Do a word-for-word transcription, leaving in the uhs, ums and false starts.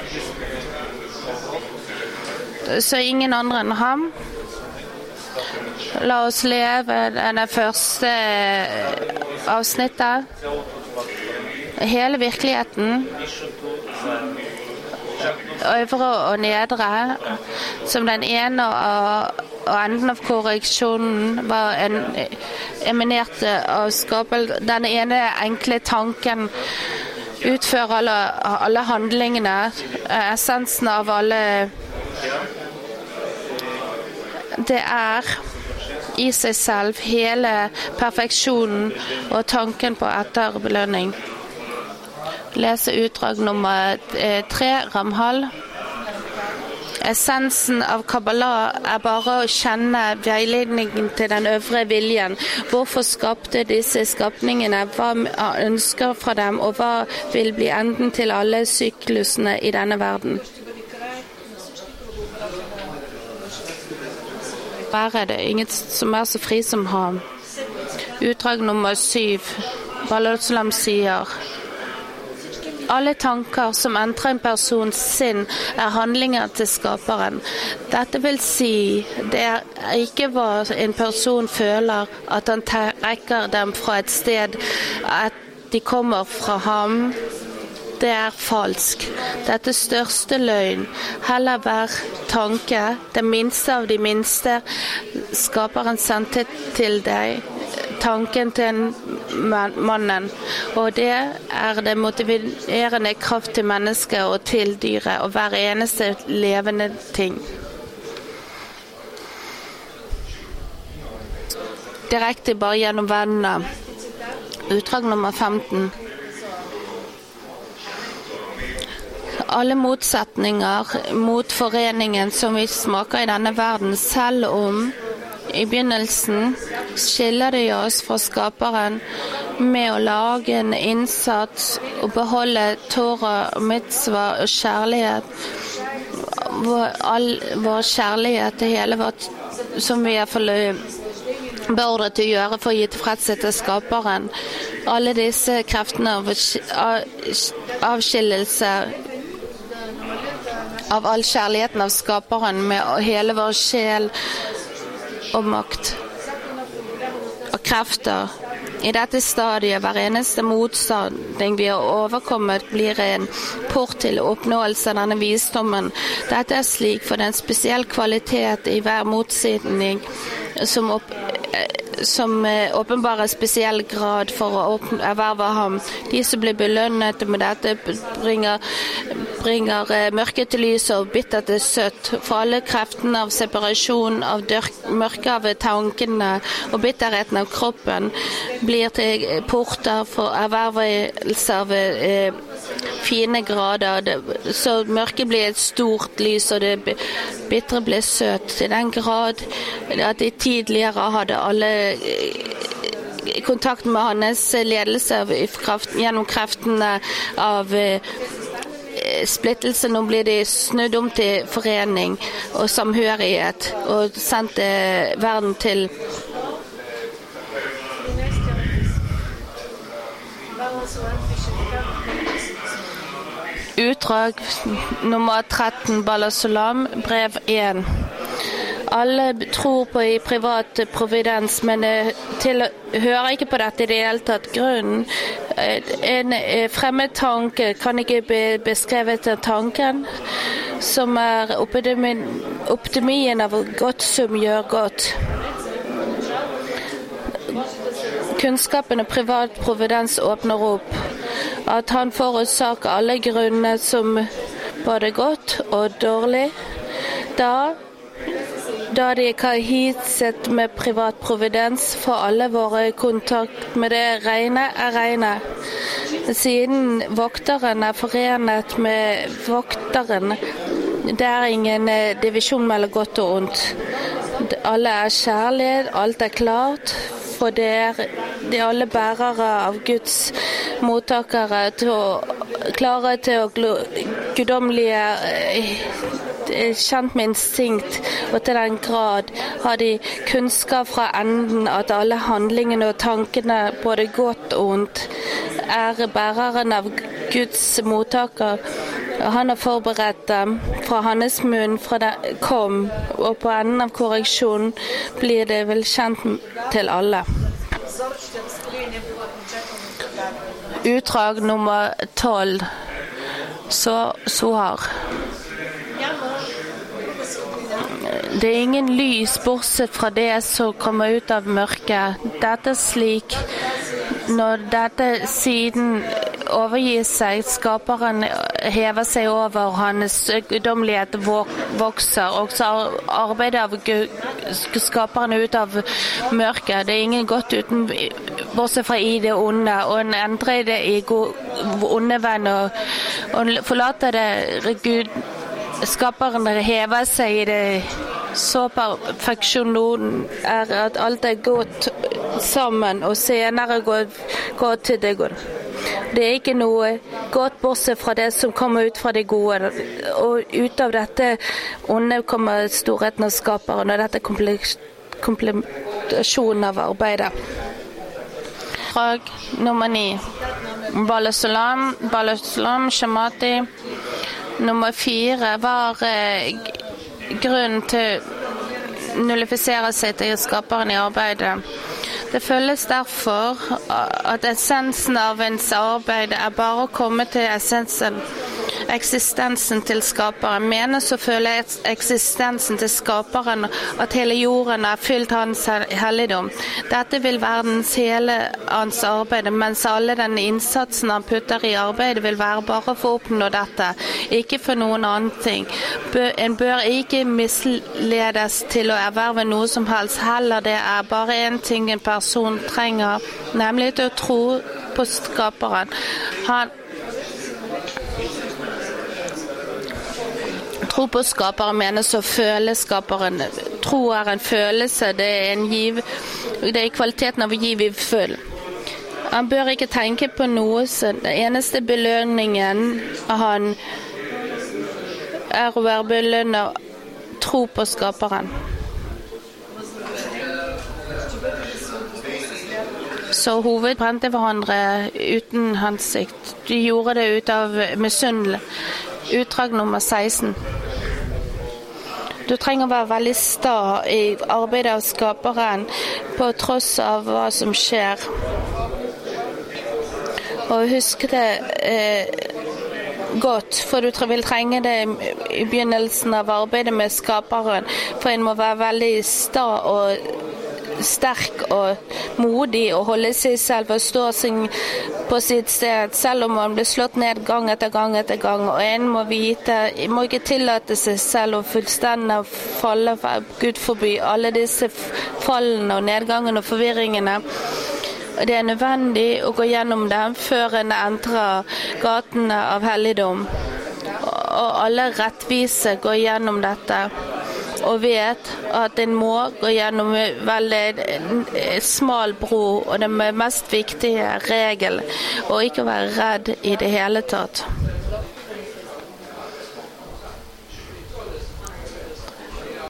Så ingen andre enn ham. La oss leve denne første avsnittet. Hele virkeligheten, øvre og nedre, som den ene og, og enden av korreksjonen var en eminert av skapelsen. Den ene enkle tanken utfører alle, alle handlingene, essensen av alle. Det er i seg selv hele perfeksjonen og tanken på etterbelønning. Lese utdrag nummer tre, Ramhal. Essensen av Kabbalah er bare å kjenne veiledningen til den øvre viljen. Hvorfor skapte disse skapningene? Hva ønsker fra dem, og hva vil bli enden til alle syklusene i denne verden? Hver er det ingen som er så fri som ham. Utdrag nummer syv. Balasolam sier: alle tanker som entrer en persons sinn, er handlinger til skaperen. Dette vil si, det er ikke hva en person føler, at han trekker dem fra et sted, at de kommer fra ham. Det er falsk. Dette største løgn. Heller hver tanke, det minste av de minste, skaperen sendte til deg, tanken til mannen, og det er det motiverende kraft til mennesket og til dyret og hver eneste levende ting. Direkte bare gjennom vennene. Utdrag nummer femten. Alle motsetninger mot foreningen som vi smaker i denne verden, selv om i begynnelsen skiller det oss fra skaperen med å lage en innsats og beholde Torah, mitzvah og kjærlighet. Vår, all, vår kjærlighet til hele vårt, som vi er beordret til å gjøre for å gi tilfredshet til skaperen. Alle disse kreftene av avskillelse av all kjærligheten av skaperen med hele vår sjel og makt og krefter. I dette stadiet, hver eneste motstand vi har overkommet, blir en port til oppnåelse av denne visdommen. Dette er slik for den spesiell kvalitet i hver motsetning som, opp, som åpenbarer spesiell grad for å erverve ham. De som blir belønnet med dette bringer, bringer mørke til lys og bitter til søtt. For alle kreftene av separasjon, av mørke av tankene og bitterheten av kroppen blir til porter for ervervelse av eh, fine grader. Så mørket blir et stort lys, og det bitre blir søt. Til den grad at de tidligere hadde alle eh, kontakt med hans ledelse av kraft, gjennom kreftene av eh, splittelse. Nå blir de snudd om til forening og samhørighet og sendt eh, verden til utdrag nummer tretten, Balasolam, brev én. Alle tror på i privat providens, men til, hører ikke på dette i det hele tatt. Grunnen, en fremmed tanke kan ikke be, beskrevet av tanken, som er optimien, optimien av godt som gjør godt. Kunnskapen og privat providens åpner opp at han forårsaker alle grunner som både godt og dårlig, da, da de kan hitset med privat providens for alle våre kontakt med det rene er rene. Siden vokteren er forenet med vokteren, det er ingen divisjon mellom godt og ondt. Alle er kjærlighet, alt er klart, for det er de alle bærere av Guds mottakere til å klare til å guddommelige kjent med instinkt, og til den grad har de kunnskap fra enden at alle handlingene og tankene, både godt og ondt, er bæreren av Guds mottaker, Han har forberedt dem. Fra hans munn fra det kom, og på enden av korreksjonen blir det vel kjent til alle. Utdrag nummer tolv. Så Sohar. Det er ingen lys bortsett fra det som kommer ut av mørket. Dette er slik, når dette siden overgir seg, skaperen hever seg over, hans guddommelighet vokser, og så arbeider av skaperen ut av mørket. Det er ingen godt uten, bortsett fra i det onde, og en endrer det i onde venn, og, og forlater det Gud. Skaperen hever seg i det så perfeksjonen er at alt er gått sammen, og senere går, går til det gode. Det er ikke noe godt bortsett fra det som kommer ut fra det gode, og ut av dette onde kommer storheten av skaperen, og dette er komplementasjonen av arbeidet. Frag nummer ni. Balasalam, Balasalam, Shamati. Nummer fire var eh, grunnen til å nullifisere seg til skaperen i arbeidet. Det føles derfor at essensen av ens arbeid er bare å komme til essensen, eksistensen til skaperen. Mener så føler eksistensen til skaperen at hele jorden er fylt hans helligdom. Dette vil være dens hele hans arbeid, mens alle den innsatsen han putter i arbeidet vil være bare for å oppnå dette, ikke for noen annen ting. En bør ikke misledes til å erverve noe som helst, heller det er bare en ting en person trenger, nemlig til å tro på skaperen. Han Tro på skaperen menes å føle skaperen. Tro er en følelse, det er, en giv, det er kvaliteten av å gi vi føl. Han bør ikke tenke på noe, så den eneste belønningen han er å være belønnet tro på skaperen. Så hoved brente hverandre uten hensikt. De gjorde det ut av misunnelse. Utdrag nummer seksten. Du trenger å være veldig sta i arbeidet av skaperen på tross av hva som skjer. Og husk det eh, godt, for du vil trenge det i begynnelsen av arbeidet med skaperen, for en må være veldig sta og sterk og modig og holde seg selv og stå på sitt sted, selv om man blir slått ned gang etter gang etter gang, og en må vite, en må ikke tillate seg selv å fullstendig falle, for Gud forby alle disse fallene og nedgangene og forvirringene. Det er nødvendig å gå gjennom dem før en entrer gatene av helligdom, og alle rettvise går gjennom dette og vet at en må gå gjennom veldig smal bro, og det mest viktige regel, og ikke være redd i det hele tatt.